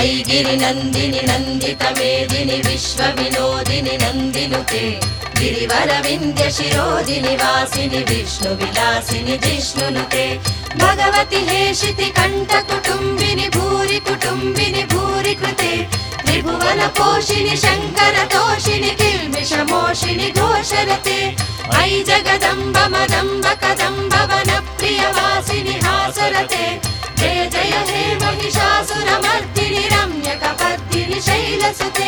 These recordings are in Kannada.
ऐगिरि नन्दिनि नन्दित मेदिनि विश्व विनोदिनि नन्दिनुते गिरिवर विन्ध्य शिरोदिनि वासिनि विष्णु विलासिनि जिष्णुनुते भगवति हेशिति कण्ठ कुटुम्बिनि भूरि कुटुम्बिनि भूरि कृते त्रिभुवन पोषिणि शङ्कर तोषिणि किल्बिषमोषिणि घोषरते ऐ जगदम्ब मदम्ब कदम्ब वन प्रियवासिनि हासरते जय जय हे महिषासुरमर्दिनि रम्यकपर्दिनि शैलसुते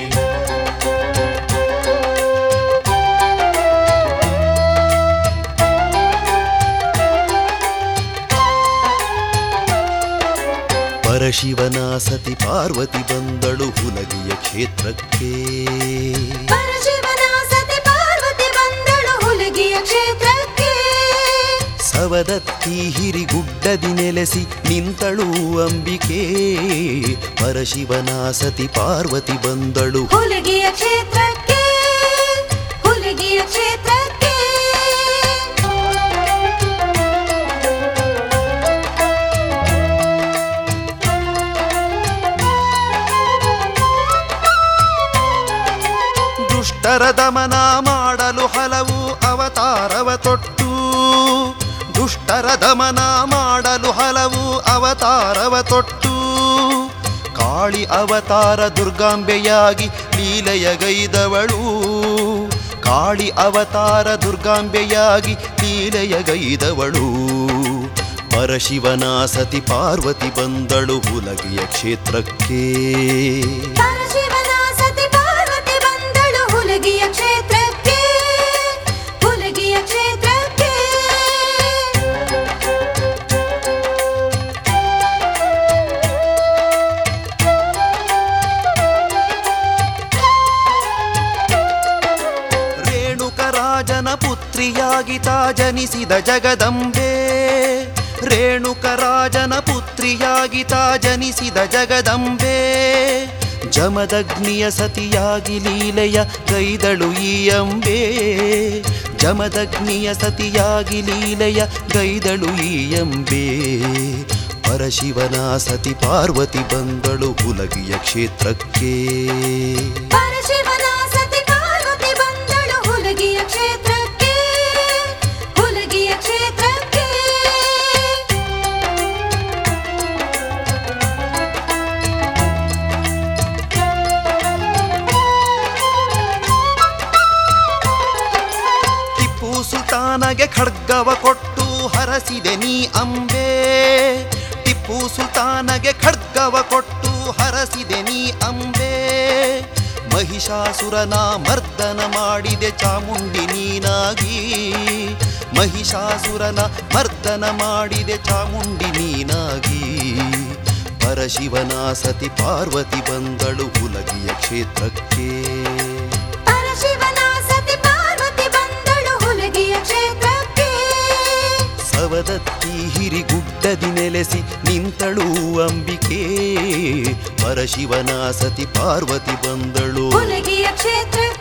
ಪರಶಿವನ ಸತಿ ಪಾರ್ವತಿ ಬಂದಳು ಹುಲಗಿಯ ಕ್ಷೇತ್ರಕ್ಕೆ. ಪರಶಿವನ ಸತಿ ಪಾರ್ವತಿ ಬಂದಳು ಹುಲಗಿಯ ಕ್ಷೇತ್ರಕ್ಕೆ. ಸವದತ್ತಿ ಹಿರಿಗುಡ್ಡದಿ ನೆಲೆಸಿ ನಿಂತಳು ಅಂಬಿಕೆ. ಪರಶಿವನ ಸತಿ ಪಾರ್ವತಿ ಬಂದಳು ಹುಲಗಿಯ ಕ್ಷೇತ್ರಕ್ಕೆ. ಹುಲಗಿಯ ಕ್ಷೇತ್ರಕ್ಕೆ ದುಷ್ಟರ ದಮನ ಮಾಡಲು ಹಲವು ಅವತಾರವ ತೊಟ್ಟು. ದುಷ್ಟರ ದಮನ ಮಾಡಲು ಹಲವು ಅವತಾರವ ತೊಟ್ಟು. ಕಾಳಿ ಅವತಾರ ದುರ್ಗಾಂಬೆಯಾಗಿ ಲೀಲೆಯಗೈದವಳು. ಕಾಳಿ ಅವತಾರ ದುರ್ಗಾಂಬೆಯಾಗಿ ಲೀಲೆಯಗೈದವಳು. ಪರಶಿವನ ಸತಿ ಪಾರ್ವತಿ ಬಂದಳು ಹುಲಗಿಯ ಕ್ಷೇತ್ರಕ್ಕೆ. ಪರಶಿವನ ಸತಿ ಪಾರ್ವತಿ ಬಂದಳು ಹುಲಗಿಯ ಕ್ಷೇತ್ರಕ್ಕೆ. ಹುಲಗಿಯ ಕ್ಷೇತ್ರಕ್ಕೆ ರೇಣುಕರಾಜನ ಪುತ್ರಿಯಾಗಿತ ಜನಿಸಿದ ಜಗದಂಬೆ. ರೇಣುಕರಾಜನ ಪುತ್ರಿಯಾಗಿತ ಜನಿಸಿದ ಜಗದಂಬೆ. ಜಮದಗ್ನಿಯ ಸತಿಯಾಗಿ ಲೀಲೆಯ ಗೈದಳು ಈ ಅಂಬೆ. ಜಮದಗ್ನಿಯ ಸತಿಯಾಗಿ ಲೀಲೆಯ ಗೈದಳು ಈ ಅಂಬೆ. ಪರಶಿವನ ಸತಿ ಪಾರ್ವತಿ ಬಂದಳು ಹುಲಗಿಯ ಕ್ಷೇತ್ರಕ್ಕೆ. ಪರಶಿವನ ಸತಿ ಪಾರ್ವತಿ ಬಂದಳು ಹುಲಗಿಯ ಕ್ಷೇತ್ರಕ್ಕೆ. ಹುಲಗಿಯ ಕ್ಷೇತ್ರಕ್ಕೆ ಟಿಪ್ಪು ಸುಲ್ತಾನಗೆ ಖಡ್ಗವ ಕೊಟ್ಟು ಹರಸಿದೆ ನೀ ಅಂಬೆ. ಟಿಪ್ಪು ಸುಲ್ತಾನಗೆ ಖಡ್ಗವ ಕೊಟ್ಟು ಹರಸಿದೆ ನೀ ಅಂಬೆ. ಮಹಿಷಾಸುರನ ಮರ್ದನ ಮಾಡಿದೆ ಚಾಮುಂಡಿ ನೀನಾಗಿ. ಮಹಿಷಾಸುರನ ಮರ್ದನ ಮಾಡಿದೆ ಚಾಮುಂಡಿ ನೀನಾಗಿ. ಪರಶಿವನ ಸತಿ ಪಾರ್ವತಿ ಬಂದಳು ಹುಲಗಿಯ ಕ್ಷೇತ್ರಕ್ಕೆ. ಪರಶಿವನ ಸತಿ ಪಾರ್ವತಿ ಬಂದಳು ಹುಲಗಿಯ ಕ್ಷೇತ್ರಕ್ಕೆ. ಸವದತ್ತಿ ಹಿರಿಗುಡ್ಡದಿ ನೆಲೆಸಿ ನಿಂತಳು ಅಂಬಿಕೆ. ಪರಶಿವನ ಸತಿ ಪಾರ್ವತಿ ಬಂದಳು ಹುಲಗಿಯ ಕ್ಷೇತ್ರ